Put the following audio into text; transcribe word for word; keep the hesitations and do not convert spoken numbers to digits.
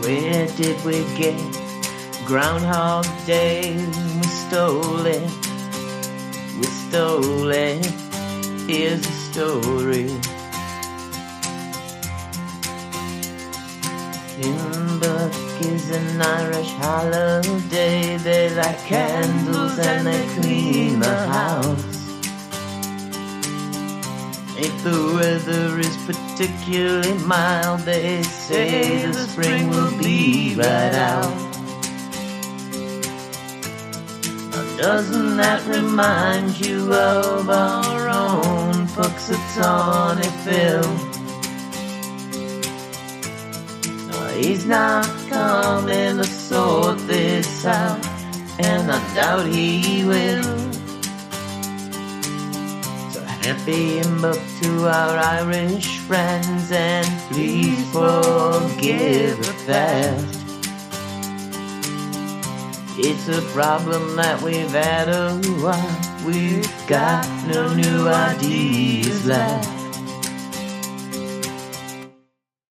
Where did we get Groundhog Day? We stole it, we stole it. Here's the story. Timbuk is an Irish holiday. They light candles and they clean the house. If the weather is particularly mild, they say the spring will be right out. Now doesn't that remind you of our own Punxsutawney Phil? He's not coming to sort this out, and I doubt he will. So happy Timbuk to our Irish friends, and please forgive the fast. It's a problem that we've had a while. We've got no new ideas left.